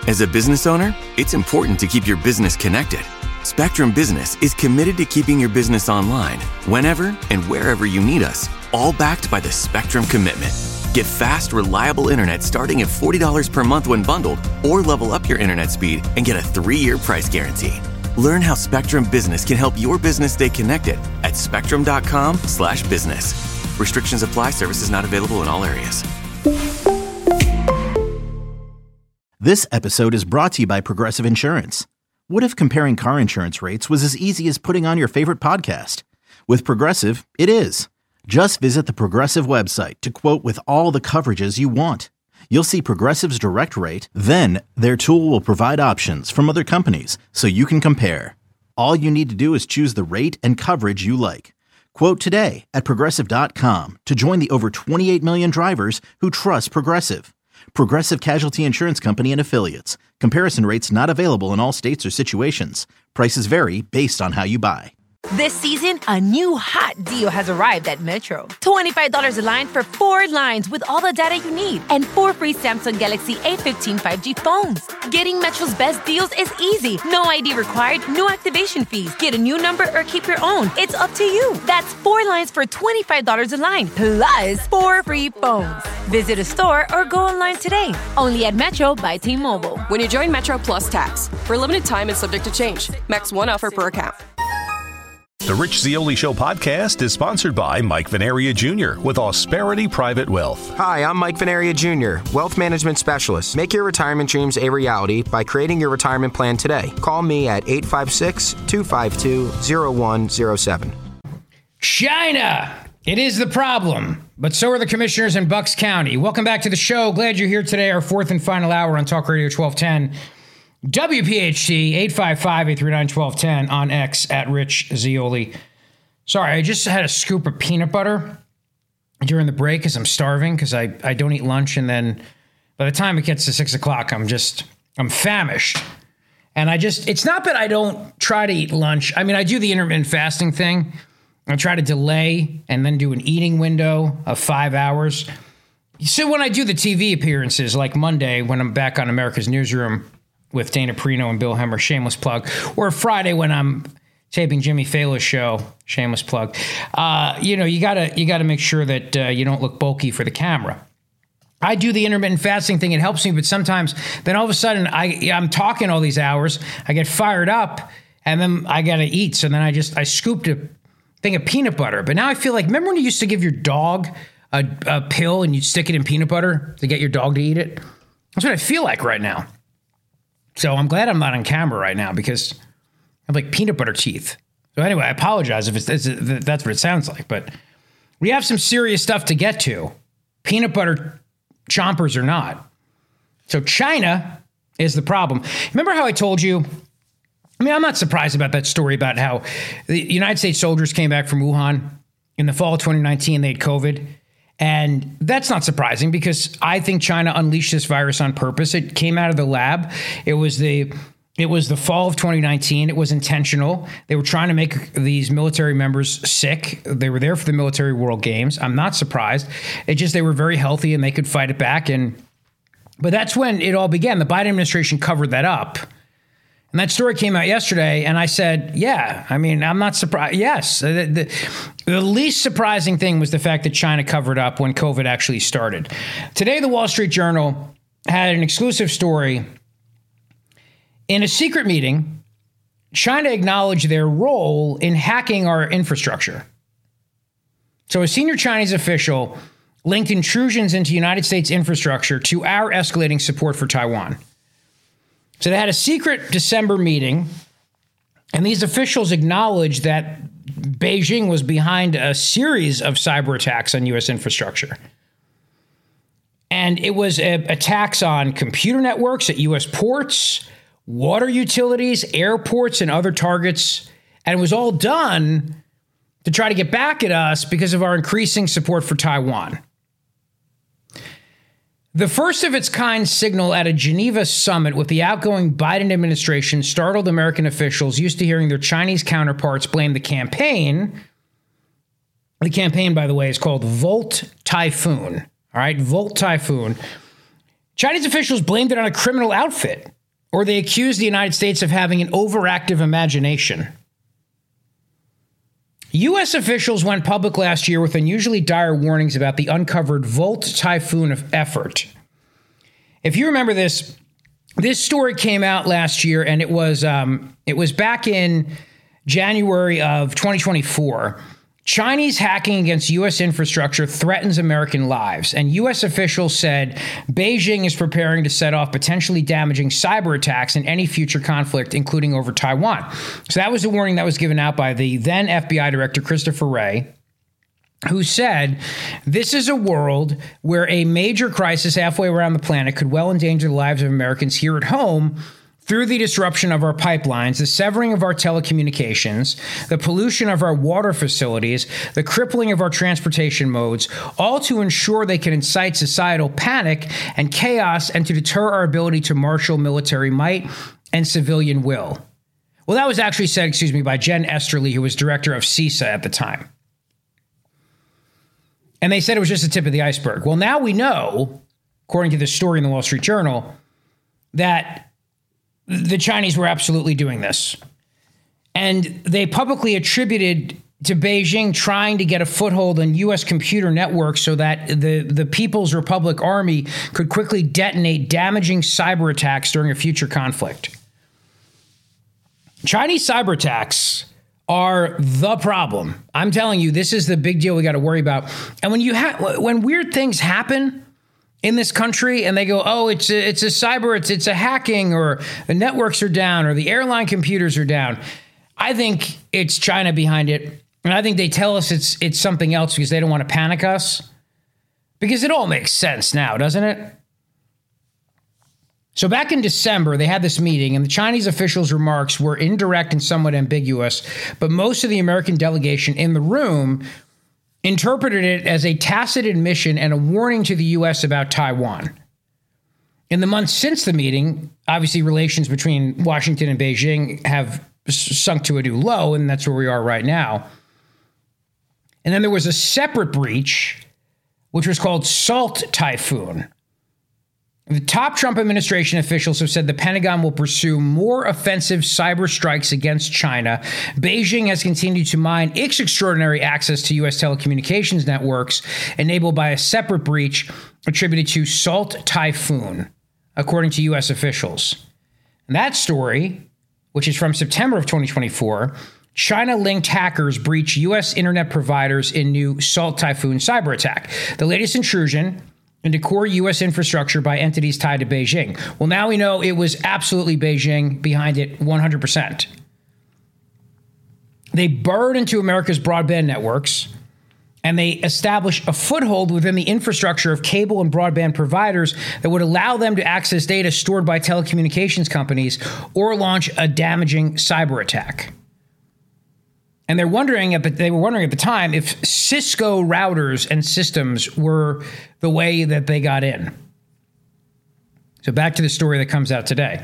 As a business owner, it's important to keep your business connected. Spectrum Business is committed to keeping your business online whenever and wherever you need us, all backed by the Spectrum Commitment. Get fast, reliable internet starting at $40 per month when bundled, or level up your internet speed and get a 3-year price guarantee. Learn how Spectrum Business can help your business stay connected at spectrum.com/business. Restrictions apply. Services not available in all areas. This episode is brought to you by Progressive Insurance. What if comparing car insurance rates was as easy as putting on your favorite podcast? With Progressive, it is. Just visit the Progressive website to quote with all the coverages you want. You'll see Progressive's direct rate, then their tool will provide options from other companies so you can compare. All you need to do is choose the rate and coverage you like. Quote today at Progressive.com to join the over 28 million drivers who trust Progressive. Progressive Casualty Insurance Company and Affiliates. Comparison rates not available in all states or situations. Prices vary based on how you buy. This season, a new hot deal has arrived at Metro. $25 a line for 4 lines with all the data you need and 4 free Samsung Galaxy A15 5G phones. Getting Metro's best deals is easy. No ID required, no activation fees. Get a new number or keep your own. It's up to you. That's 4 lines for $25 a line, plus 4 free phones. Visit a store or go online today. Only at Metro by T-Mobile. When you join Metro Plus Tax, for a limited time and subject to change. Max 1 offer per account. The Rich Zeoli Show podcast is sponsored by Mike Venaria Jr. with Ausperity Private Wealth. Hi, I'm Mike Venaria Jr., Wealth Management Specialist. Make your retirement dreams a reality by creating your retirement plan today. Call me at 856-252-0107. China! It is the problem, but so are the commissioners in Bucks County. Welcome back to the show. Glad you're here today, our 4th and final hour on Talk Radio 1210. WPHT 855-839-1210 on X at Rich Zeoli. Sorry, I just had a scoop of peanut butter during the break because I'm starving because I don't eat lunch, and then by the time it gets to 6 o'clock, I'm famished. And it's not that I don't try to eat lunch. I mean, I do the intermittent fasting thing. I try to delay and then do an eating window of 5 hours. So when I do the TV appearances, like Monday when I'm back on America's Newsroom with Dana Perino and Bill Hemmer, shameless plug, or Friday when I'm taping Jimmy Fallon's show, shameless plug. You gotta make sure that you don't look bulky for the camera. I do the intermittent fasting thing; it helps me, but sometimes then all of a sudden I'm talking all these hours, I get fired up, and then I gotta eat. So then I scooped a thing of peanut butter, but now I feel like, remember when you used to give your dog a pill and you'd stick it in peanut butter to get your dog to eat it? That's what I feel like right now. So I'm glad I'm not on camera right now because I have like peanut butter teeth. So anyway, I apologize if that's what it sounds like, but we have some serious stuff to get to. Peanut butter chompers or not. So China is the problem. Remember how I told you? I mean, I'm not surprised about that story about how the United States soldiers came back from Wuhan in the fall of 2019. They had COVID. And that's not surprising because I think China unleashed this virus on purpose. It came out of the lab. It was the fall of 2019. It was intentional. They were trying to make these military members sick. They were there for the Military World Games. I'm not surprised. It just, they were very healthy and they could fight it back. But that's when it all began. The Biden administration covered that up. And that story came out yesterday, and I said, yeah, I mean, I'm not surprised. Yes, the least surprising thing was the fact that China covered up when COVID actually started. Today, the Wall Street Journal had an exclusive story. In a secret meeting, China acknowledged their role in hacking our infrastructure. So a senior Chinese official linked intrusions into United States infrastructure to our escalating support for Taiwan. So they had a secret December meeting, and these officials acknowledged that Beijing was behind a series of cyber attacks on U.S. infrastructure. And it was attacks on computer networks at U.S. ports, water utilities, airports, and other targets. And it was all done to try to get back at us because of our increasing support for Taiwan. The first of its kind signal at a Geneva summit with the outgoing Biden administration startled American officials used to hearing their Chinese counterparts blame the campaign. The campaign, by the way, is called Volt Typhoon. All right, Volt Typhoon. Chinese officials blamed it on a criminal outfit or they accused the United States of having an overactive imagination. U.S. officials went public last year with unusually dire warnings about the uncovered Volt Typhoon effort. If you remember this story came out last year, and it was back in January of 2024. Chinese hacking against U.S. infrastructure threatens American lives, and U.S. officials said Beijing is preparing to set off potentially damaging cyber attacks in any future conflict, including over Taiwan. So that was a warning that was given out by the then FBI Director Christopher Wray, who said, this is a world where a major crisis halfway around the planet could well endanger the lives of Americans here at home through the disruption of our pipelines, the severing of our telecommunications, the pollution of our water facilities, the crippling of our transportation modes, all to ensure they can incite societal panic and chaos and to deter our ability to marshal military might and civilian will. Well, that was actually said, by Jen Esterly, who was director of CISA at the time. And they said it was just the tip of the iceberg. Well, now we know, according to this story in the Wall Street Journal, that the Chinese were absolutely doing this. And they publicly attributed to Beijing trying to get a foothold on U.S. computer networks so that the People's Republic Army could quickly detonate damaging cyber attacks during a future conflict. Chinese cyber attacks are the problem. I'm telling you, this is the big deal we got to worry about. And when weird things happen in this country and they go, oh, it's a cyber, it's a hacking, or the networks are down, or the airline computers are down, I think it's China behind it. And I think they tell us it's something else because they don't want to panic us. Because it all makes sense now, doesn't it? So back in December, they had this meeting, and the Chinese officials' remarks were indirect and somewhat ambiguous, but most of the American delegation in the room interpreted it as a tacit admission and a warning to the U.S. about Taiwan. In the months since the meeting, obviously relations between Washington and Beijing have sunk to a new low, and that's where we are right now. And then there was a separate breach, which was called Salt Typhoon. The top Trump administration officials have said the Pentagon will pursue more offensive cyber strikes against China. Beijing has continued to mine its extraordinary access to U.S. telecommunications networks, enabled by a separate breach attributed to Salt Typhoon, according to U.S. officials. And that story, which is from September of 2024, China-linked hackers breach U.S. internet providers in new Salt Typhoon cyber attack. The latest intrusion into core U.S. infrastructure by entities tied to Beijing. Well, now we know it was absolutely Beijing behind it 100%. They burrowed into America's broadband networks, and they established a foothold within the infrastructure of cable and broadband providers that would allow them to access data stored by telecommunications companies or launch a damaging cyber attack. And they were wondering at the time if Cisco routers and systems were the way that they got in. So back to the story that comes out today.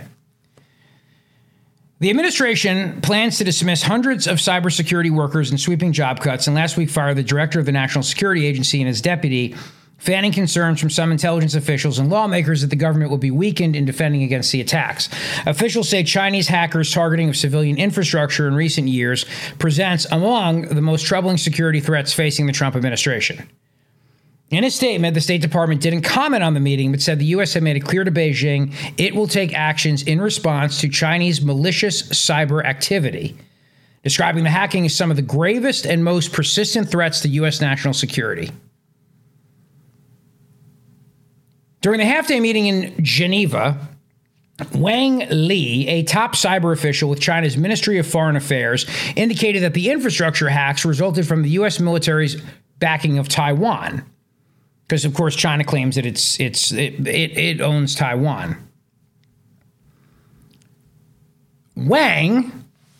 The administration plans to dismiss hundreds of cybersecurity workers in sweeping job cuts, and last week fired the director of the National Security Agency and his deputy, fanning concerns from some intelligence officials and lawmakers that the government will be weakened in defending against the attacks. Officials say Chinese hackers' targeting of civilian infrastructure in recent years presents among the most troubling security threats facing the Trump administration. In a statement, the State Department didn't comment on the meeting, but said the U.S. had made it clear to Beijing it will take actions in response to Chinese malicious cyber activity, describing the hacking as some of the gravest and most persistent threats to U.S. national security. During the half-day meeting in Geneva, Wang Li, a top cyber official with China's Ministry of Foreign Affairs, indicated that the infrastructure hacks resulted from the U.S. military's backing of Taiwan. Because, of course, China claims that it owns Taiwan. Wang,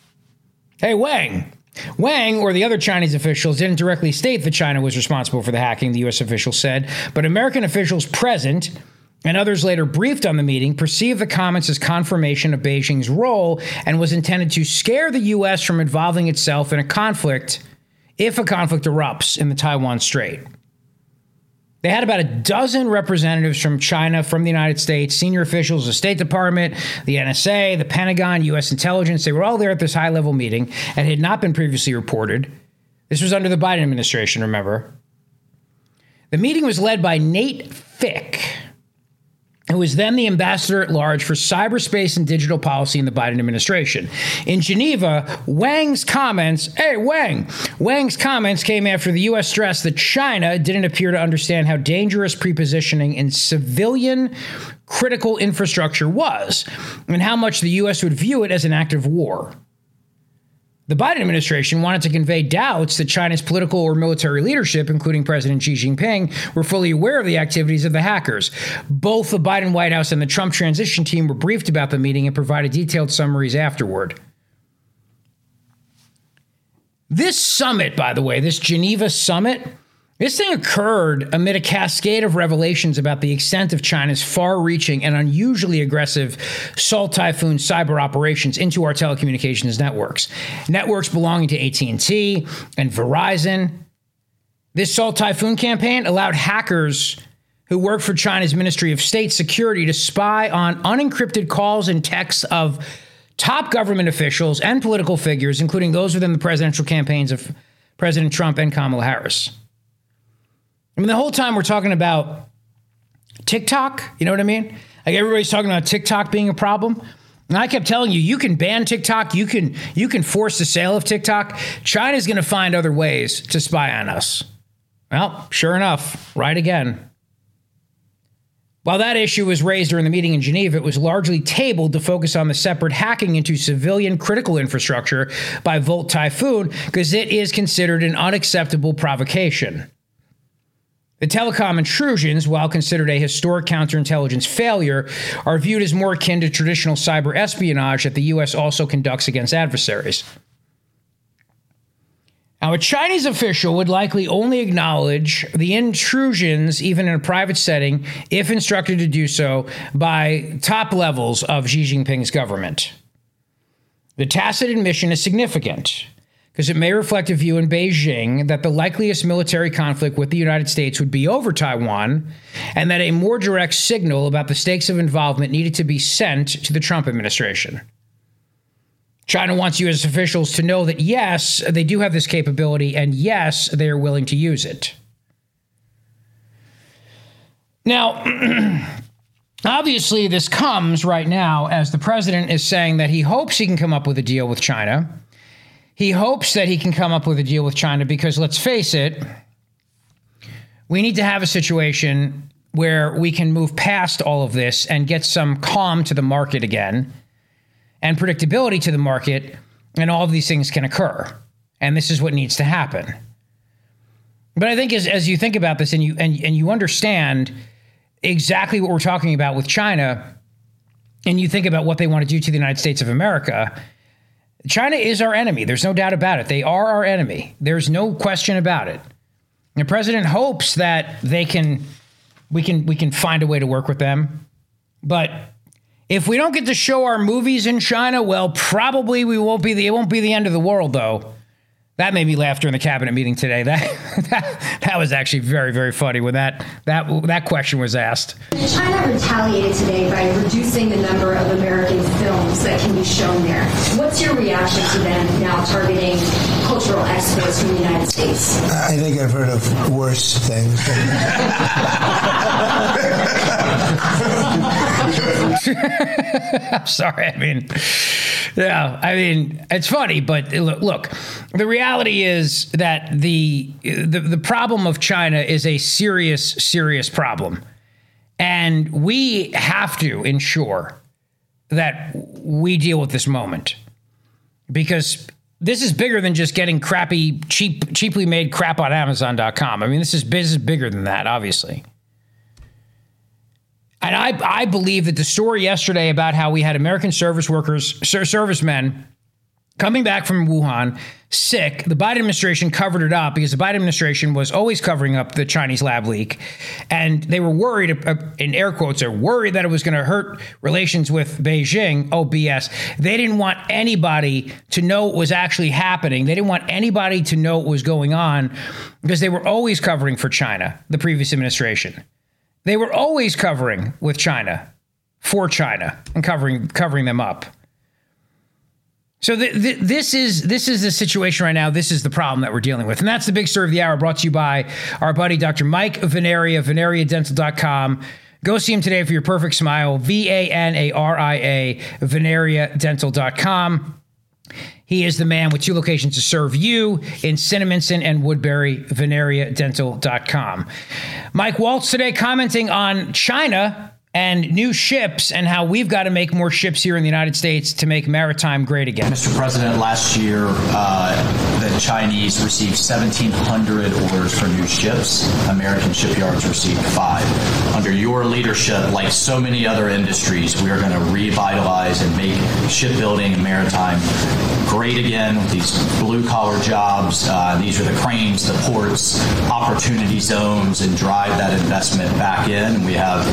or the other Chinese officials didn't directly state that China was responsible for the hacking, the U.S. official said, but American officials present and others later briefed on the meeting perceived the comments as confirmation of Beijing's role and was intended to scare the U.S. from involving itself in a conflict if a conflict erupts in the Taiwan Strait. They had about a dozen representatives from China, from the United States, senior officials, the State Department, the NSA, the Pentagon, U.S. intelligence. They were all there at this high-level meeting and had not been previously reported. This was under the Biden administration, remember. The meeting was led by Nate Fick, who was then the ambassador at large for cyberspace and digital policy in the Biden administration. In Geneva, Wang's comments came after the U.S. stressed that China didn't appear to understand how dangerous prepositioning in civilian critical infrastructure was and how much the U.S. would view it as an act of war. The Biden administration wanted to convey doubts that China's political or military leadership, including President Xi Jinping, were fully aware of the activities of the hackers. Both the Biden White House and the Trump transition team were briefed about the meeting and provided detailed summaries afterward. This summit, by the way, this Geneva summit, this thing occurred amid a cascade of revelations about the extent of China's far-reaching and unusually aggressive Salt Typhoon cyber operations into our telecommunications networks belonging to AT&T and Verizon. This Salt Typhoon campaign allowed hackers who work for China's Ministry of State Security to spy on unencrypted calls and texts of top government officials and political figures, including those within the presidential campaigns of President Trump and Kamala Harris. I mean, the whole time we're talking about TikTok, you know what I mean? Like everybody's talking about TikTok being a problem. And I kept telling you, you can ban TikTok. You can force the sale of TikTok. China's going to find other ways to spy on us. Well, sure enough, right again. While that issue was raised during the meeting in Geneva, it was largely tabled to focus on the separate hacking into civilian critical infrastructure by Volt Typhoon because it is considered an unacceptable provocation. The telecom intrusions, while considered a historic counterintelligence failure, are viewed as more akin to traditional cyber espionage that the U.S. also conducts against adversaries. Now, a Chinese official would likely only acknowledge the intrusions, even in a private setting, if instructed to do so by top levels of Xi Jinping's government. The tacit admission is significant, because it may reflect a view in Beijing that the likeliest military conflict with the United States would be over Taiwan, and that a more direct signal about the stakes of involvement needed to be sent to the Trump administration. China wants U.S. officials to know that, yes, they do have this capability, and yes, they are willing to use it. Now, obviously, this comes right now as the president is saying that he hopes he can come up with a deal with China. He hopes that he can come up with a deal with China because, let's face it, we need to have a situation where we can move past all of this and get some calm to the market again and predictability to the market, and all of these things can occur. And this is what needs to happen. But I think as you think about this and you understand exactly what we're talking about with China, and you think about what they want to do to the United States of America, China is our enemy. There's no doubt about it. They are our enemy. There's no question about it. The president hopes that we can find a way to work with them. But if we don't get to show our movies in China, well, probably it won't be the end of the world, though. That made me laugh during the cabinet meeting today. That was actually very, very funny when that question was asked. China retaliated today by reducing the number of American films that can be shown there. What's your reaction to them now targeting cultural exports from the United States? I think I've heard of worse things. I'm sorry. I mean, it's funny, but look, the reality is that the problem of China is a serious, serious problem. And we have to ensure that we deal with this moment, because this is bigger than just getting cheaply made crap on Amazon.com. I mean, this is bigger than that, obviously. And I believe that the story yesterday about how we had American servicemen coming back from Wuhan, sick. The Biden administration covered it up because the Biden administration was always covering up the Chinese lab leak. And they were worried, in air quotes, they're worried that it was going to hurt relations with Beijing. Oh, BS. They didn't want anybody to know what was actually happening. They didn't want anybody to know what was going on because they were always covering for China, the previous administration. They were always covering with China, for China, and covering them up. So this is the situation right now. This is the problem that we're dealing with. And that's the big story of the hour, brought to you by our buddy, Dr. Mike Veneria, VeneriaDental.com. Go see him today for your perfect smile, VANARIA, VeneriaDental.com. He is the man with 2 locations to serve you in Cinnaminson and Woodbury, VeneriaDental.com. Mike Waltz today commenting on China and new ships and how we've got to make more ships here in the United States to make maritime great again. Mr. President, last year, the Chinese received 1,700 orders for new ships. American shipyards received 5. Under your leadership, like so many other industries, we are going to revitalize and make shipbuilding and maritime great again with these blue-collar jobs. These are the cranes, the ports, opportunity zones, and drive that investment back in. We have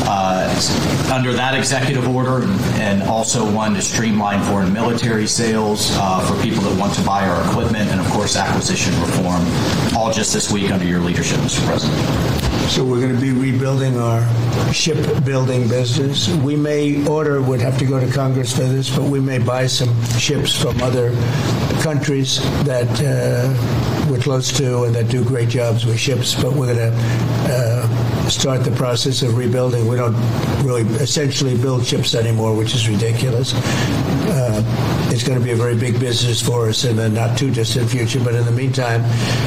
under that executive order and also one to streamline foreign military sales for people that want to buy our equipment, and of course acquisition reform, all just this week under your leadership, Mr. President. So we're going to be rebuilding our shipbuilding business. We would have to go to Congress for this, but we may buy some ships from other countries that we're close to and that do great jobs with ships, but we're going to start the process of rebuilding. We don't really essentially build ships anymore, which is ridiculous. It's going to be a very big business for us in the not too distant future, but in the meantime,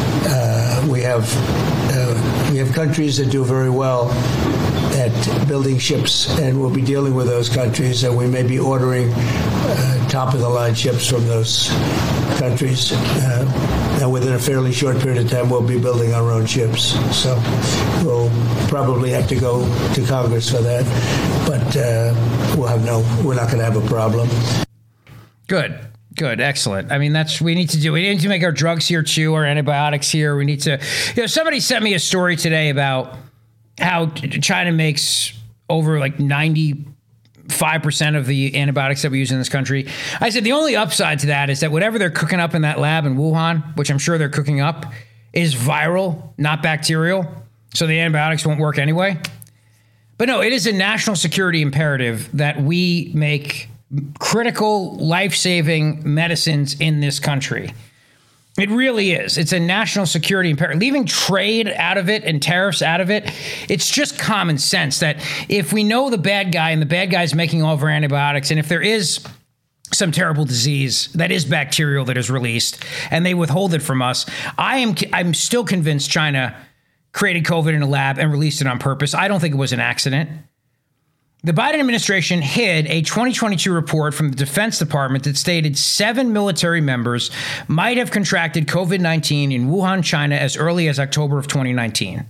we have countries that do very well at building ships, and we'll be dealing with those countries, and we may be ordering top-of-the-line ships from those countries. And within a fairly short period of time, we'll be building our own ships. So we'll probably have to go to Congress for that, but we're not going to have a problem. Good. Excellent. I mean, we need to make our drugs here too, our antibiotics here. We need to, somebody sent me a story today about how China makes over like 95% of the antibiotics that we use in this country. I said the only upside to that is that whatever they're cooking up in that lab in Wuhan, which I'm sure they're cooking up, is viral, not bacterial. So the antibiotics won't work anyway. But no, it is a national security imperative that we make critical, life-saving medicines in this country. It really is. It's a national security imperative. Leaving trade out of it and tariffs out of it, it's just common sense that if we know the bad guy and the bad guy's making all of our antibiotics, and if there is some terrible disease that is bacterial that is released and they withhold it from us, I'm still convinced China created COVID in a lab and released it on purpose. I don't think it was an accident. The Biden administration hid a 2022 report from the Defense Department that stated 7 military members might have contracted COVID-19 in Wuhan, China, as early as October of 2019.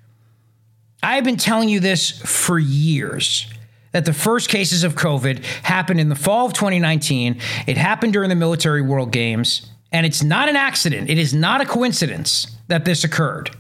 I have been telling you this for years, that the first cases of COVID happened in the fall of 2019. It happened during the Military World Games, and it's not an accident. It is not a coincidence that this occurred.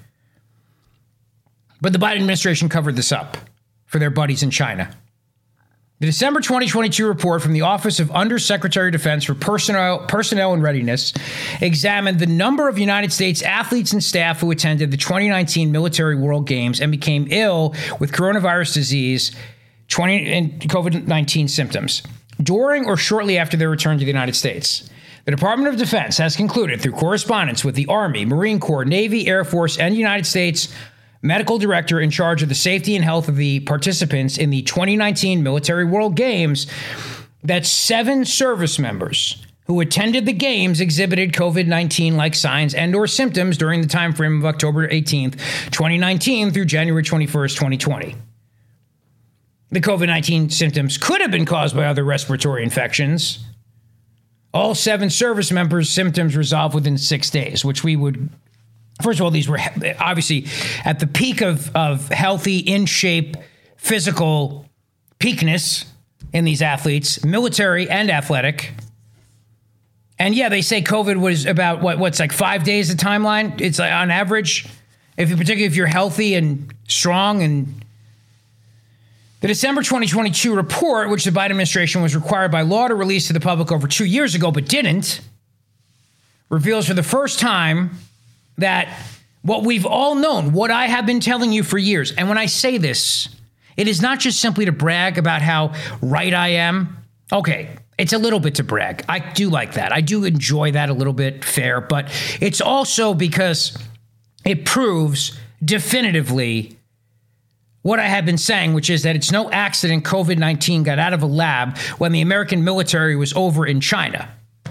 But the Biden administration covered this up for their buddies in China. The December 2022 report from the Office of Undersecretary of Defense for Personnel and Readiness examined the number of United States athletes and staff who attended the 2019 Military World Games and became ill with coronavirus disease and COVID-19 symptoms during or shortly after their return to the United States. The Department of Defense has concluded through correspondence with the Army, Marine Corps, Navy, Air Force, and United States medical director in charge of the safety and health of the participants in the 2019 Military World Games that 7 service members who attended the games exhibited COVID-19-like signs and or symptoms during the time frame of October 18th, 2019 through January 21st, 2020. The COVID-19 symptoms could have been caused by other respiratory infections. All 7 service members' symptoms resolved within 6 days, which we would... First of all, these were obviously at the peak of healthy, in shape, physical peakness in these athletes, military and athletic. And yeah, they say COVID was about what's like 5 days the timeline. It's like on average, particularly if you're healthy and strong. And the December 2022 report, which the Biden administration was required by law to release to the public over 2 years ago, but didn't, reveals for the first time that what we've all known, what I have been telling you for years. And when I say this, it is not just simply to brag about how right I am. Okay, it's a little bit to brag. I do like that. I do enjoy that a little bit, fair. But it's also because it proves definitively what I have been saying, which is that it's no accident COVID-19 got out of a lab when the American military was over in China.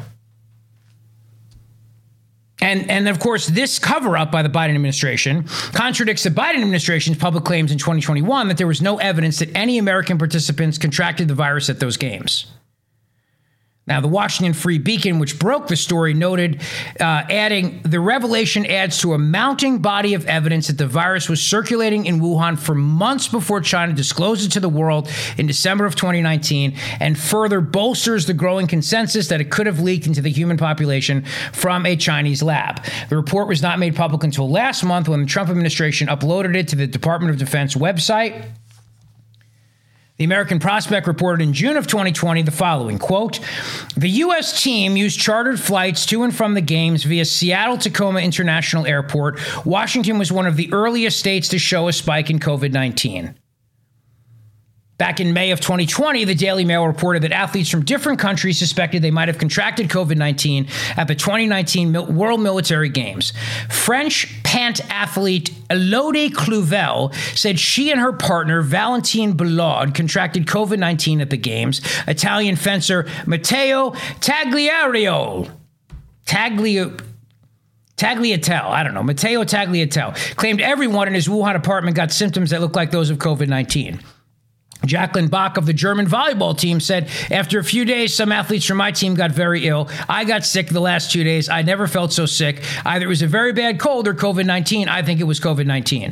And of course, this cover-up by the Biden administration contradicts the Biden administration's public claims in 2021 that there was no evidence that any American participants contracted the virus at those games. Now, the Washington Free Beacon, which broke the story, noted, adding, the revelation adds to a mounting body of evidence that the virus was circulating in Wuhan for months before China disclosed it to the world in December of 2019, and further bolsters the growing consensus that it could have leaked into the human population from a Chinese lab. The report was not made public until last month when the Trump administration uploaded it to the Department of Defense website. The American Prospect reported in June of 2020 the following, quote, the U.S. team used chartered flights to and from the games via Seattle-Tacoma International Airport. Washington was one of the earliest states to show a spike in COVID-19. Back in May of 2020, the Daily Mail reported that athletes from different countries suspected they might have contracted COVID-19 at the 2019 World Military Games. French pant athlete Elodie Clouvel said she and her partner, Valentine Belaud, contracted COVID-19 at the Games. Italian fencer Matteo Tagliatelle, Matteo Tagliatelle, claimed everyone in his Wuhan apartment got symptoms that looked like those of COVID-19. Jacqueline Bach of the German volleyball team said, after a few days, some athletes from my team got very ill. I got sick the last 2 days. I never felt so sick. Either it was a very bad cold or COVID-19. I think it was COVID-19.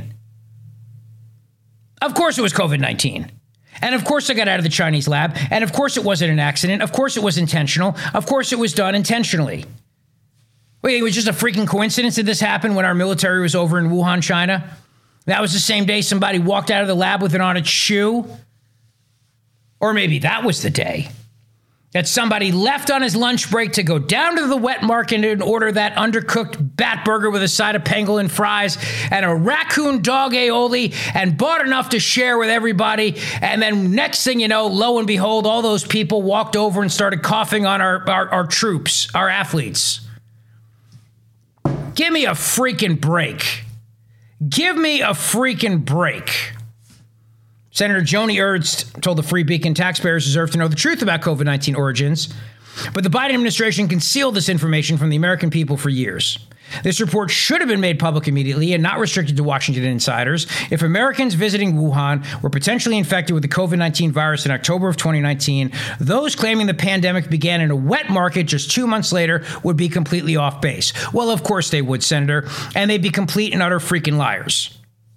Of course it was COVID-19. And of course I got out of the Chinese lab. And of course it wasn't an accident. Of course it was intentional. Of course it was done intentionally. Wait, it was just a freaking coincidence that this happened when our military was over in Wuhan, China? That was the same day somebody walked out of the lab with it on its shoe? Or maybe that was the day that somebody left on his lunch break to go down to the wet market and order that undercooked bat burger with a side of pangolin fries and a raccoon dog aioli and bought enough to share with everybody. And then next thing you know, lo and behold, all those people walked over and started coughing on our troops, our athletes. Give me a freaking break. Give me a freaking break. Senator Joni Ernst told the Free Beacon taxpayers deserve to know the truth about COVID-19 origins, but the Biden administration concealed this information from the American people for years. This report should have been made public immediately and not restricted to Washington insiders. If Americans visiting Wuhan were potentially infected with the COVID-19 virus in October of 2019, those claiming the pandemic began in a wet market just 2 months later would be completely off base. Well, of course they would, Senator, and they'd be complete and utter freaking liars.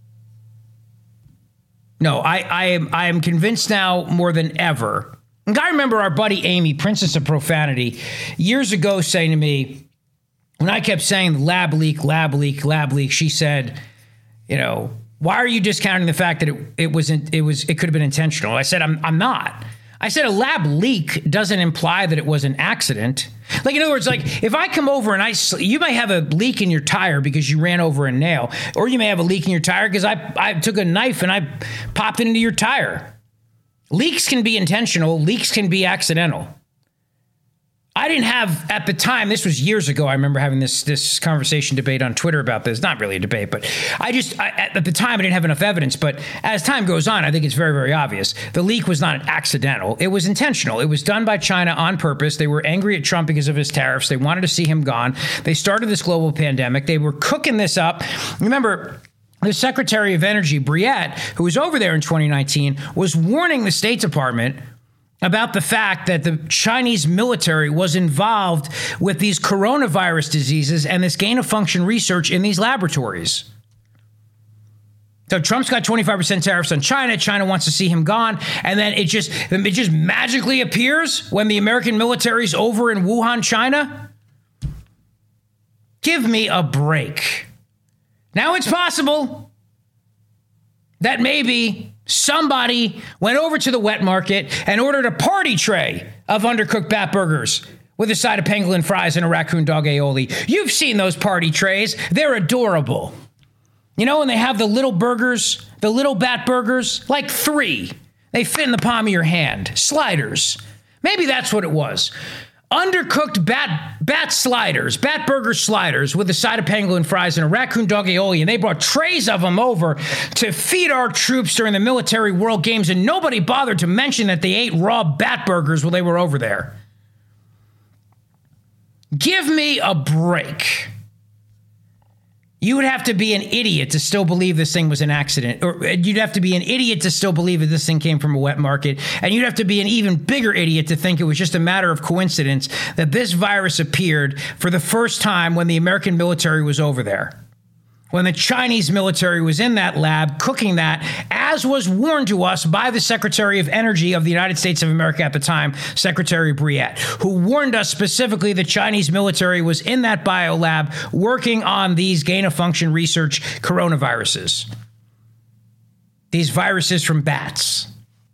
No, I am convinced now more than ever. And I remember our buddy Amy, Princess of Profanity, years ago saying to me, when I kept saying lab leak, she said, you know, why are you discounting the fact that it could have been intentional? I said, I'm not. I said a lab leak doesn't imply that it was an accident. Like, in other words, like if I come over and you may have a leak in your tire because you ran over a nail, or you may have a leak in your tire because I took a knife and I popped it into your tire. Leaks can be intentional. Leaks can be accidental. I didn't have, at the time, this was years ago, I remember having this conversation debate on Twitter about this. Not really a debate, but at the time, I didn't have enough evidence. But as time goes on, I think it's very, very obvious. The leak was not accidental. It was intentional. It was done by China on purpose. They were angry at Trump because of his tariffs. They wanted to see him gone. They started this global pandemic. They were cooking this up. Remember, the Secretary of Energy, Briette, who was over there in 2019, was warning the State Department about the fact that the Chinese military was involved with these coronavirus diseases and this gain-of-function research in these laboratories. So Trump's got 25% tariffs on China. China wants to see him gone. And then it just magically appears when the American military is over in Wuhan, China. Give me a break. Now it's possible that maybe somebody went over to the wet market and ordered a party tray of undercooked bat burgers with a side of pangolin fries and a raccoon dog aioli. You've seen those party trays. They're adorable. You know, when they have the little burgers, the little bat burgers, like 3. They fit in the palm of your hand. Sliders. Maybe that's what it was. Undercooked bat sliders, bat burger sliders with a side of pangolin fries and a raccoon dog aioli. And they brought trays of them over to feed our troops during the military world games. And nobody bothered to mention that they ate raw bat burgers while they were over there. Give me a break. You would have to be an idiot to still believe this thing was an accident. Or you'd have to be an idiot to still believe that this thing came from a wet market. And you'd have to be an even bigger idiot to think it was just a matter of coincidence that this virus appeared for the first time when the American military was over there. When the Chinese military was in that lab cooking that, as was warned to us by the Secretary of Energy of the United States of America at the time, Secretary Briette, who warned us specifically the Chinese military was in that biolab working on these gain-of-function research coronaviruses. These viruses from bats.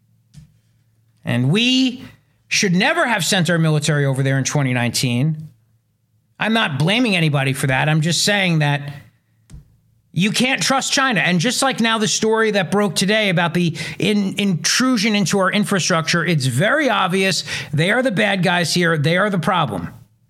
And we should never have sent our military over there in 2019. I'm not blaming anybody for that. I'm just saying that you can't trust China. And just like now the story that broke today about the intrusion into our infrastructure, it's very obvious they are the bad guys here. They are the problem.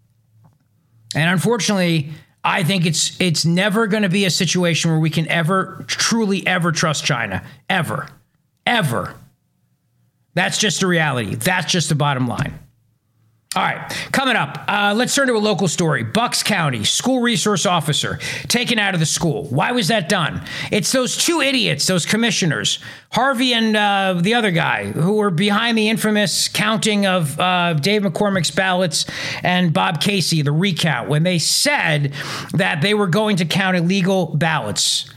And unfortunately, I think it's never going to be a situation where we can truly ever trust China. Ever. Ever. That's just the reality. That's just the bottom line. All right, coming up, let's turn to a local story. Bucks County, school resource officer taken out of the school. Why was that done? It's those 2 idiots, those commissioners, Harvey and the other guy, who were behind the infamous counting of Dave McCormick's ballots and Bob Casey, the recount, when they said that they were going to count illegal ballots.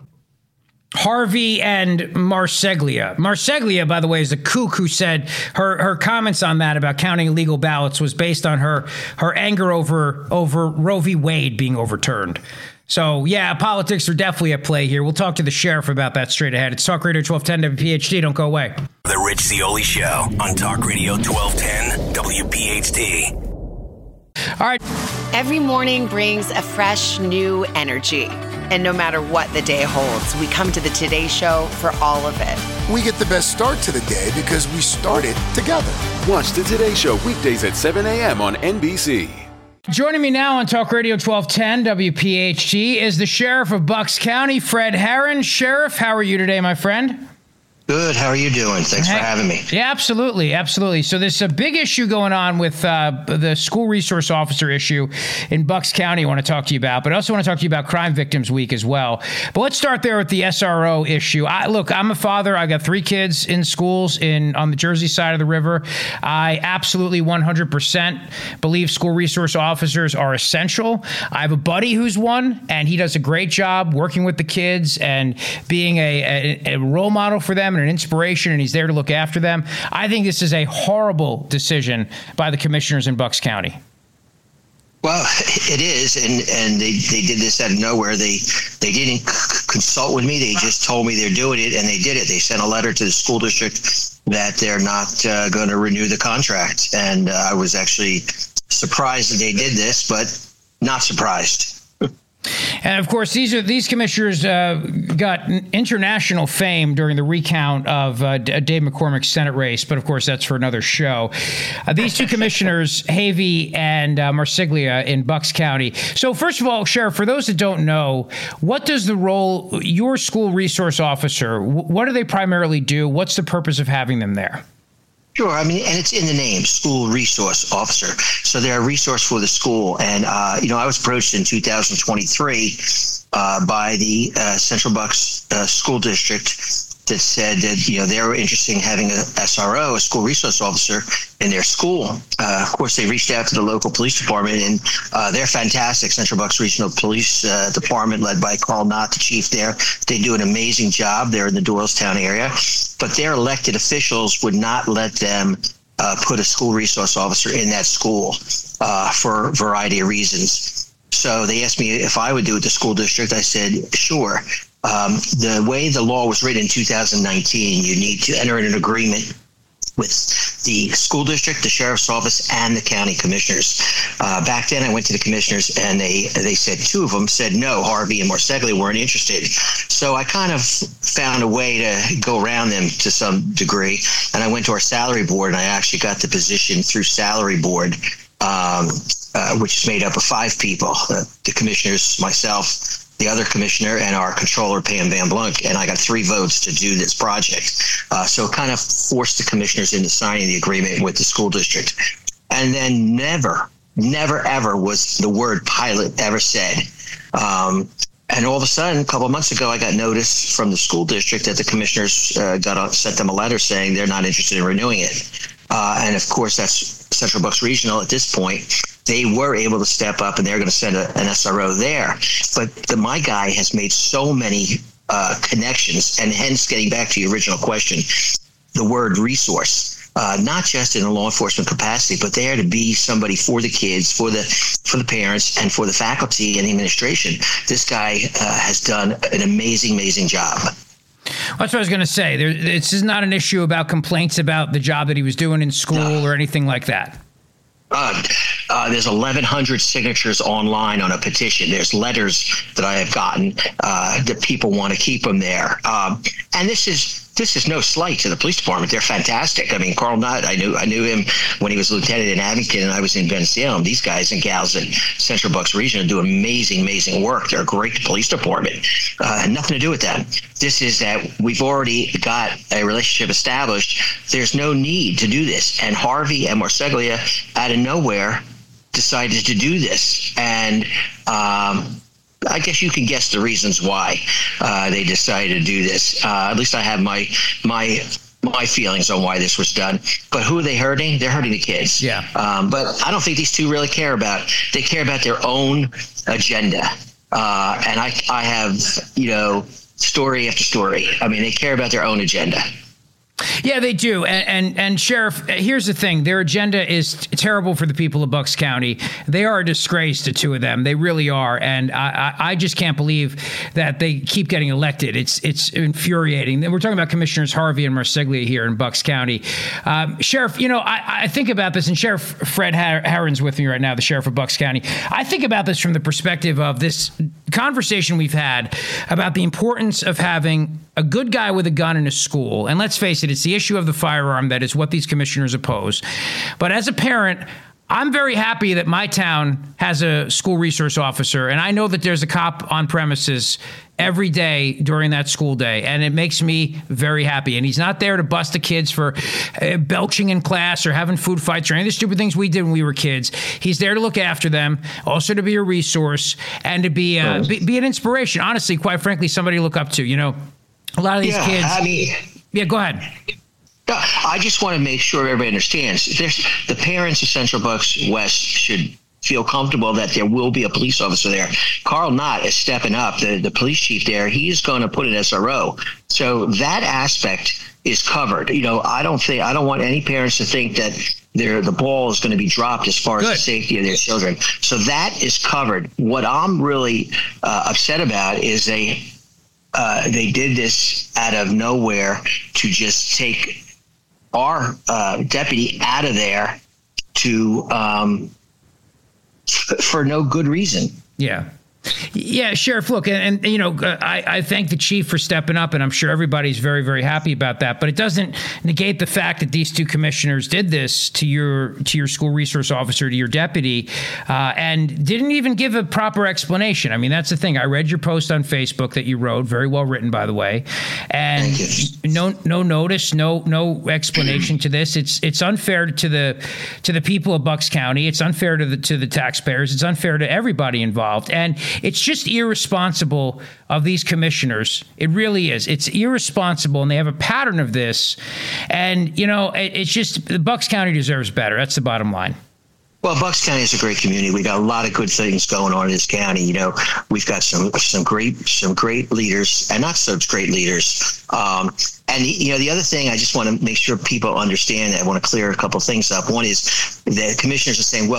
Harvey and Marseglia. Marseglia, by the way, is a kook who said her comments on that about counting illegal ballots was based on her anger over Roe v. Wade being overturned. So, yeah, politics are definitely at play here. We'll talk to the sheriff about that straight ahead. It's Talk Radio 1210 WPHT. Don't go away. The Rich Zeoli Show on Talk Radio 1210 WPHT. All right. Every morning brings a fresh, new energy. And no matter what the day holds, we come to the Today Show for all of it. We get the best start to the day because we started together. Watch the Today Show weekdays at 7 a.m. on NBC. Joining me now on Talk Radio 1210 WPHT is the sheriff of Bucks County, Fred Herron. Sheriff, how are you today, my friend? Good. How are you doing? Thanks for having me. Yeah, absolutely. Absolutely. So there's a big issue going on with the school resource officer issue in Bucks County I want to talk to you about, but I also want to talk to you about Crime Victims Week as well. But let's start there with the SRO issue. Look, I'm a father. I got 3 kids in schools on the Jersey side of the river. I absolutely 100% believe school resource officers are essential. I have a buddy who's one, and he does a great job working with the kids and being a role model for them, an inspiration, and he's there to look after them. I think this is a horrible decision by the commissioners in Bucks County. Well, it is, and they did this out of nowhere. They didn't consult with me. They just told me they're doing it, and they did it. They sent a letter to the school district that they're not going to renew the contract, and I was actually surprised that they did this, but not surprised. And of course, these commissioners got international fame during the recount of Dave McCormick's Senate race, but of course that's for another show. These 2 commissioners, Havey and Marseglia in Bucks County. So first of all, Sheriff, for those that don't know, what does the role, your school resource officer, what do they primarily do? What's the purpose of having them there? Sure. I mean, and it's in the name, school resource officer. So they're a resource for the school. And, I was approached in 2023 by the Central Bucks School District that said that, they were interested in having a SRO, a school resource officer, in their school. Of course, they reached out to the local police department, and they're fantastic. Central Bucks Regional Police Department, led by Carl Knott, the chief there. They do an amazing job. They're in the Doylestown area. But their elected officials would not let them put a school resource officer in that school for a variety of reasons. So they asked me if I would do it the school district. I said, sure. The way the law was written in 2019, you need to enter an agreement with the school district, the sheriff's office, and the county commissioners. Back then, I went to the commissioners, and they said, two of them said no, Harvey and Marseglia weren't interested. So I kind of found a way to go around them to some degree, and I went to our salary board, and I actually got the position through salary board, which is made up of 5 people, the commissioners, myself, the other commissioner, and our controller, Pam Van Blunk, and I got 3 votes to do this project. So it kind of forced the commissioners into signing the agreement with the school district. And then never, ever was the word pilot ever said. And all of a sudden, a couple of months ago, I got notice from the school district that the commissioners sent them a letter saying they're not interested in renewing it. And of course, that's Central Bucks Regional at this point. They were able to step up, and they're going to send an SRO there. But my guy has made so many connections, and hence getting back to your original question, the word resource, not just in a law enforcement capacity, but there to be somebody for the kids, for the parents, and for the faculty and the administration. This guy has done an amazing job. That's what I was going to say. This is not an issue about complaints about the job that he was doing in school or anything like that. There's 1,100 signatures online on a petition. There's letters that I have gotten that people want to keep him there. And this is no slight to the police department. They're fantastic. I mean, Carl Nutt, I knew him when he was lieutenant in Abington, and I was in Bensalem. These guys and gals at Central Bucks Region do amazing work. They're a great police department. Nothing to do with that. This is that we've already got a relationship established. There's no need to do this. And Harvey and Marseglia, out of nowhere, decided to do this. And I guess you can guess the reasons why they decided to do this. At least I have my feelings on why this was done. But who are they hurting? They're hurting the kids. Yeah. But I don't think these two really care about. They care about their own agenda. And I have, story after story. I mean, they care about their own agenda. Yeah, they do. And Sheriff, here's the thing. Their agenda is terrible for the people of Bucks County. They are a disgrace, the two of them. They really are. And I just can't believe that they keep getting elected. It's infuriating. We're talking about Commissioners Harvey and Marseglia here in Bucks County. Sheriff, I think about this, and Sheriff Fred Herron's with me right now, the Sheriff of Bucks County. I think about this from the perspective of this conversation we've had about the importance of having a good guy with a gun in a school. And let's face it, it's the issue of the firearm that is what these commissioners oppose. But as a parent, I'm very happy that my town has a school resource officer, and I know that there's a cop on premises every day during that school day, and it makes me very happy. And he's not there to bust the kids for belching in class or having food fights or any of the stupid things we did when we were kids. He's there to look after them, also to be a resource, and to be an inspiration. Honestly, quite frankly, somebody to look up to. A lot of these kids. Yeah, go ahead. I just want to make sure everybody understands. The parents of Central Bucks West should feel comfortable that there will be a police officer there. Carl Nutt is stepping up, the police chief there. He's going to put an SRO. So that aspect is covered. I don't want any parents to think that the ball is going to be dropped as far as the safety of their children. So that is covered. What I'm really upset about is they did this out of nowhere to just take our deputy out of there for no good reason. Yeah, Sheriff, look, and I thank the chief for stepping up, and I'm sure everybody's very, very happy about that. But it doesn't negate the fact that these two commissioners did this to your school resource officer, to your deputy, and didn't even give a proper explanation. I mean, that's the thing. I read your post on Facebook that you wrote, very well written, by the way, and no notice, no explanation to this. It's unfair to the people of Bucks County. It's unfair to the taxpayers. It's unfair to everybody involved, and it's just irresponsible of these commissioners. It really is. It's irresponsible, and they have a pattern of this. And, it's just the Bucks County deserves better. That's the bottom line. Well, Bucks County is a great community. We got a lot of good things going on in this county. We've got some great leaders and not so great leaders. And the other thing I just want to make sure people understand, I want to clear a couple of things up. One is the commissioners are saying, well,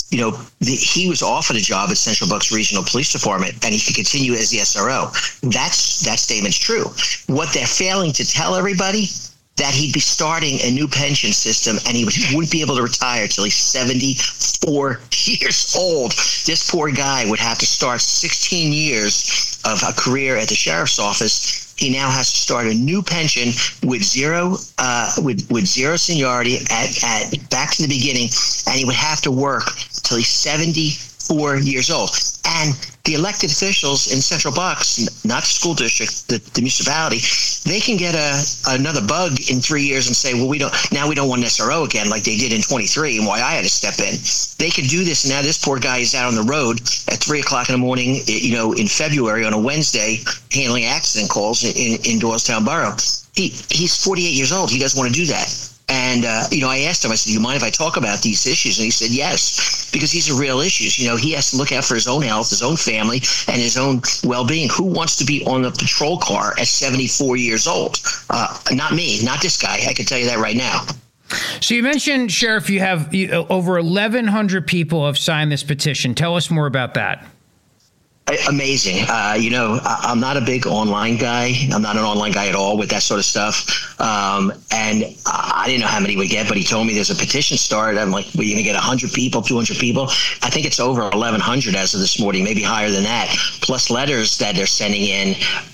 he was offered a job at Central Bucks Regional Police Department, and he could continue as the SRO. That statement's true. What they're failing to tell everybody, that he'd be starting a new pension system, and he wouldn't be able to retire till he's 74 years old. This poor guy would have to start 16 years of a career at the sheriff's office. He now has to start a new pension with zero seniority at back to the beginning, and he would have to work till he's 74 years old. And the elected officials in Central Bucks, not the school district, the municipality, they can get another bug in 3 years and say, well, we don't want an SRO again like they did in 23 and why I had to step in. They can do this. And now this poor guy is out on the road at 3 o'clock in the morning, in February on a Wednesday, handling accident calls in Doylestown Borough. He's 48 years old. He doesn't want to do that. And, I asked him, I said, do you mind if I talk about these issues? And he said, yes, because these are real issues. He has to look out for his own health, his own family, and his own well-being. Who wants to be on a patrol car at 74 years old? Not me, not this guy. I can tell you that right now. So you mentioned, Sheriff, you have over 1,100 people have signed this petition. Tell us more about that. Amazing. I'm not a big online guy. I'm not an online guy at all with that sort of stuff. And I didn't know how many we get, but he told me there's a petition started. I'm like, we're going to get 100 people, 200 people. I think it's over 1,100 as of this morning, maybe higher than that, plus letters that they're sending in,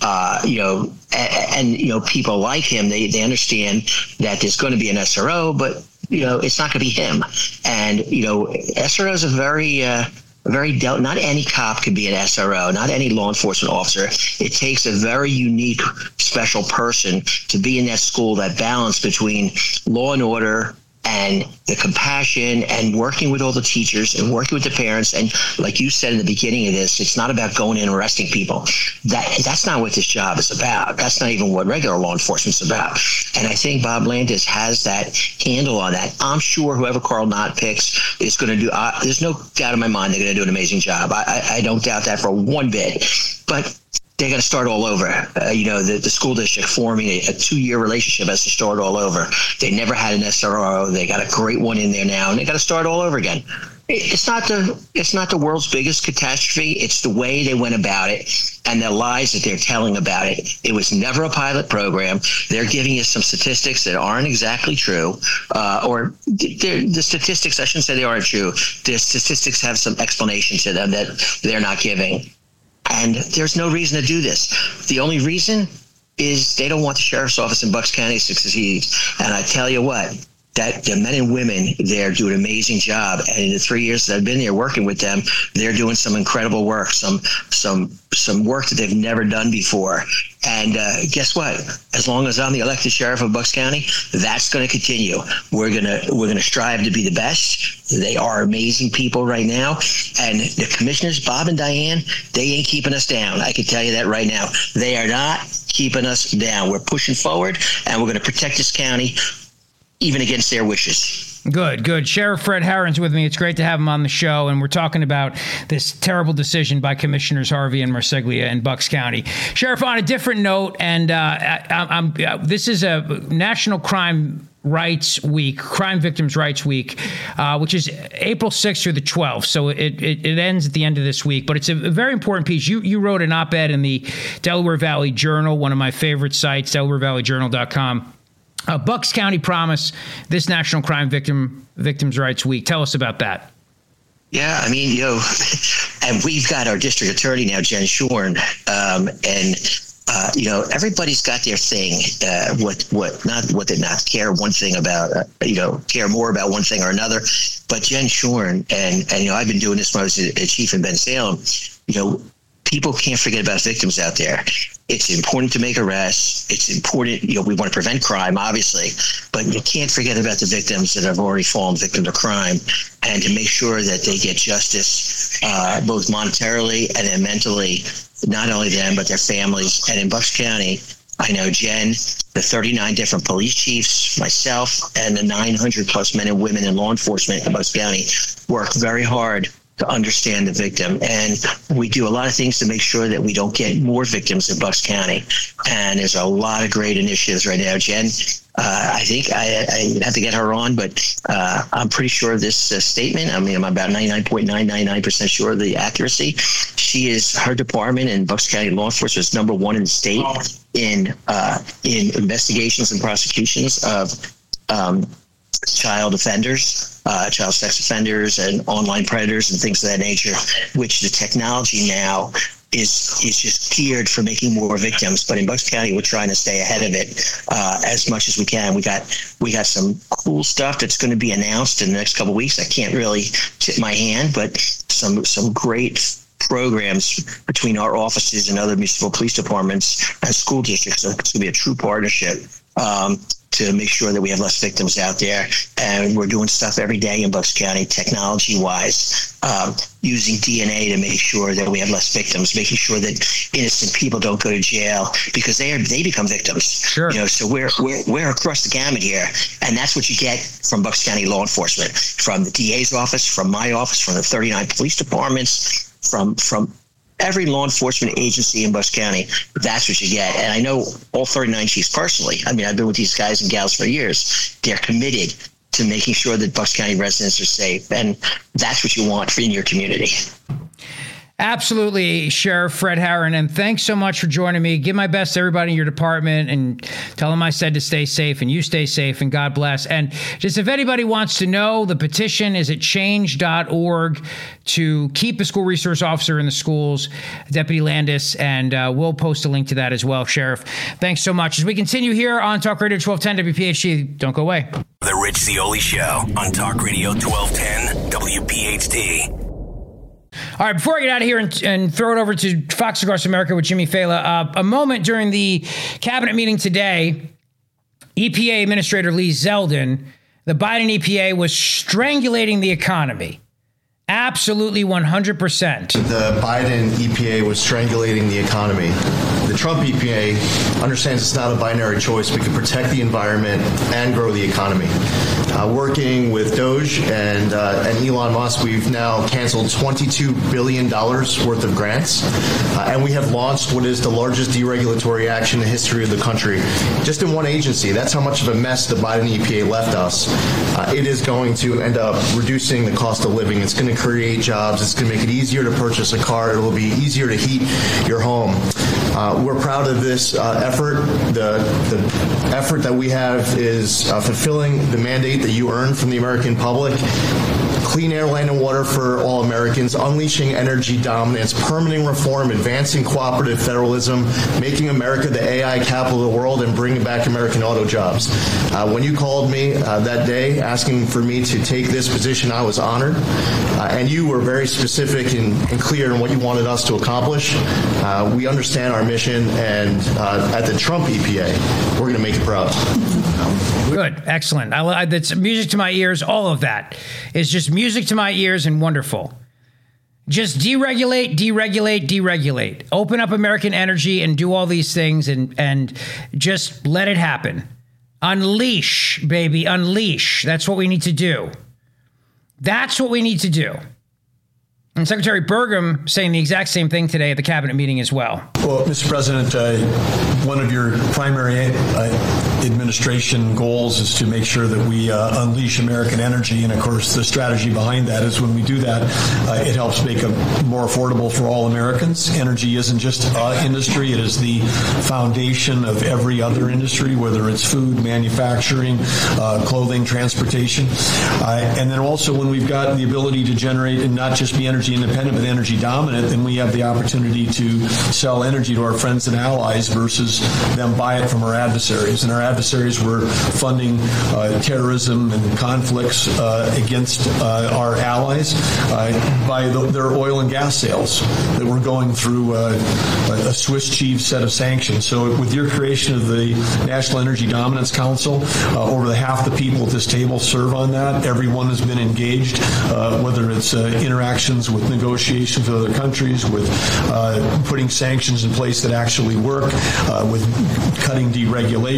and people like him, they understand that there's going to be an SRO, but, it's not going to be him. And, SRO is not any cop could be an SRO, not any law enforcement officer. It takes a very unique, special person to be in that school, that balance between law and order and the compassion and working with all the teachers and working with the parents. And like you said in the beginning of this, it's not about going in and arresting people. That's not what this job is about. That's not even what regular law enforcement's about. And I think Bob Landis has that handle on that. I'm sure whoever Carl Knott picks is going to do, there's no doubt in my mind they're going to do an amazing job. I don't doubt that for one bit. But they're going to start all over. The school district forming a 2-year relationship has to start all over. They never had an SRO. They got a great one in there now, and they got to start all over again. It's not the world's biggest catastrophe. It's the way they went about it and the lies that they're telling about it. It was never a pilot program. They're giving us some statistics that aren't exactly true, or the statistics, I shouldn't say they aren't true. The statistics have some explanation to them that they're not giving. And there's no reason to do this. The only reason is they don't want the sheriff's office in Bucks County to succeed. And I tell you what, that the men and women there do an amazing job. And in the 3 years that I've been there working with them, they're doing some incredible work, some work that they've never done before. And guess what? As long as I'm the elected sheriff of Bucks County, that's going to continue. We're gonna strive to be the best. They are amazing people right now, and the commissioners, Bob and Diane, they ain't keeping us down. I can tell you that right now. They are not keeping us down. We're pushing forward, and we're going to protect this county, even against their wishes. Good. Sheriff Fred Herron's with me. It's great to have him on the show, and we're talking about this terrible decision by Commissioners Harvey and Marseglia in Bucks County. Sheriff, on a different note, and this is a National Crime Rights Week, Crime Victims' Rights Week, which is April 6th through the 12th. So it ends at the end of this week, but it's a very important piece. You wrote an op-ed in the Delaware Valley Journal, one of my favorite sites, DelawareValleyJournal.com. Bucks County Promise, this National Crime Victims' Rights Week. Tell us about that. Yeah, I mean, and we've got our district attorney now, Jen Shorn, and everybody's got their thing. What they not care one thing about, care more about one thing or another. But Jen Shorn, and I've been doing this when I was a chief in Bensalem. People can't forget about victims out there. It's important to make arrests. It's important, we want to prevent crime, obviously, but you can't forget about the victims that have already fallen victim to crime, and to make sure that they get justice, both monetarily and then mentally, not only them, but their families. And in Bucks County, I know Jen, the 39 different police chiefs, myself, and the 900 plus men and women in law enforcement in Bucks County work very hard to understand the victim. And we do a lot of things to make sure that we don't get more victims in Bucks County. And there's a lot of great initiatives right now. Jen I think I have to get her on, but I'm pretty sure of this statement. I mean, I'm about 99.999% sure of the accuracy. Her department in Bucks County law enforcement is #1 in the state in investigations and prosecutions of child offenders, child sex offenders, and online predators and things of that nature, which the technology now is just geared for making more victims. But in Bucks County, we're trying to stay ahead of it as much as we can. We got some cool stuff that's going to be announced in the next couple of weeks. I can't really tip my hand, but some great programs between our offices and other municipal police departments and school districts. So it's going to be a true partnership to make sure that we have less victims out there. And we're doing stuff every day in Bucks County, technology-wise, using DNA to make sure that we have less victims, making sure that innocent people don't go to jail because they become victims. Sure. So we're across the gamut here, and that's what you get from Bucks County law enforcement, from the DA's office, from my office, from the 39 police departments, from every law enforcement agency in Bucks County. That's what you get. And I know all 39 chiefs personally. I mean, I've been with these guys and gals for years. They're committed to making sure that Bucks County residents are safe. And that's what you want in your community. Absolutely, Sheriff Fred Herron, and thanks so much for joining me. Give my best to everybody in your department and tell them I said to stay safe, and you stay safe, and God bless. And just if anybody wants to know, the petition is at change.org to keep a school resource officer in the schools, Deputy Landis, and we'll post a link to that as well, Sheriff. Thanks so much. As we continue here on Talk Radio 1210 WPHT, don't go away. The Rich Zeoli Show on Talk Radio 1210 WPHT. All right, before I get out of here and throw it over to Fox Across America with Jimmy Fela, a moment during the cabinet meeting today, EPA Administrator Lee Zeldin, the Biden EPA was strangulating the economy. Absolutely 100%. The Biden EPA was strangulating the economy. The Trump EPA understands it's not a binary choice. We can protect the environment and grow the economy. Working with Doge and Elon Musk, we've now canceled $22 billion worth of grants, and we have launched what is the largest deregulatory action in the history of the country, just in one agency. That's how much of a mess the Biden EPA left us. It is going to end up reducing the cost of living. It's going to create jobs. It's going to make it easier to purchase a car. It'll be easier to heat your home. We're proud of this effort. The effort that we have is fulfilling the mandate that you earned from the American public. Clean air, land, and water for all Americans, unleashing energy dominance, permitting reform, advancing cooperative federalism, making America the AI capital of the world, and bringing back American auto jobs. When you called me that day asking for me to take this position, I was honored. And you were very specific and clear in what you wanted us to accomplish. We understand our mission, and at the Trump EPA, we're going to make it proud. Good. Excellent. That's music to my ears. All of that is just music to my ears and wonderful. Just deregulate, deregulate, deregulate. Open up American energy and do all these things and just let it happen. Unleash, baby, unleash. That's what we need to do. That's what we need to do. And Secretary Burgum saying the exact same thing today at the cabinet meeting as well. Well, Mr. President, one of your primary administration goals is to make sure that we unleash American energy. And of course, the strategy behind that is when we do that, it helps make it more affordable for all Americans. Energy isn't just industry. It is the foundation of every other industry, whether it's food, manufacturing, clothing, transportation. And then also when we've got the ability to generate and not just be energy independent, but energy dominant, then we have the opportunity to sell energy to our friends and allies versus them buy it from our adversaries. And our adversaries were funding terrorism and conflicts against our allies by their oil and gas sales that were going through a Swiss cheese set of sanctions. So with your creation of the National Energy Dominance Council, over half the people at this table serve on that. Everyone has been engaged, whether it's interactions with negotiations with other countries, with putting sanctions in place that actually work, with cutting deregulation,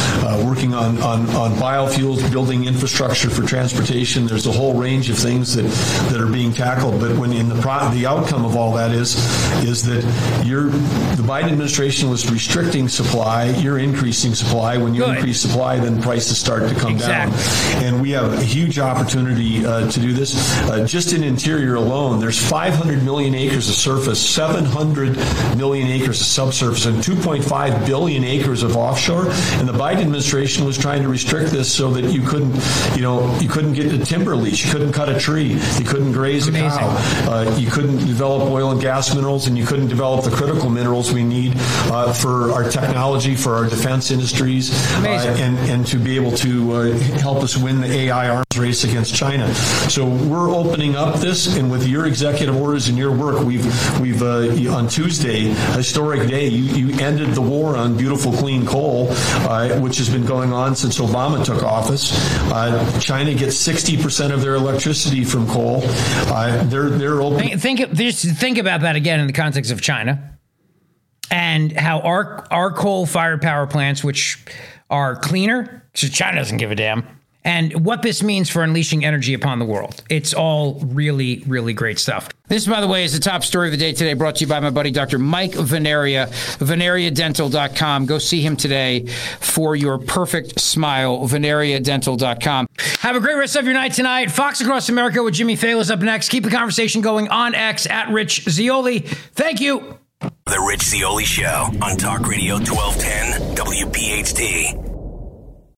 working on biofuels, building infrastructure for transportation. There's a whole range of things that are being tackled. But when in the outcome of all that is that the Biden administration was restricting supply, you're increasing supply. When you increase supply, then prices start to come down. And we have a huge opportunity to do this. Just in Interior alone, there's 500 million acres of surface, 700 million acres of subsurface, and 2.5 billion acres of offshore. And the Biden administration was trying to restrict this so that you couldn't get the timber lease, you couldn't cut a tree, you couldn't graze a cow, you couldn't develop oil and gas minerals, and you couldn't develop the critical minerals we need for our technology, for our defense industries, and to be able to help us win the AI arms race against China. So we're opening up this, and with your executive orders and your work, we've on Tuesday, historic day, you ended the war on beautiful clean coal, which has been going on since Obama took office. China gets 60% of their electricity from coal. They're open. Think about that again in the context of China and how our coal-fired power plants, which are cleaner, so China doesn't give a damn, and what this means for unleashing energy upon the world. It's all really, really great stuff. This, by the way, is the top story of the day today, brought to you by my buddy, Dr. Mike Veneria, veneriadental.com. Go see him today for your perfect smile, veneriadental.com. Have a great rest of your night tonight. Fox Across America with Jimmy Failla is up next. Keep the conversation going on X at Rich Zeoli. Thank you. The Rich Zeoli Show on Talk Radio 1210 WPHT.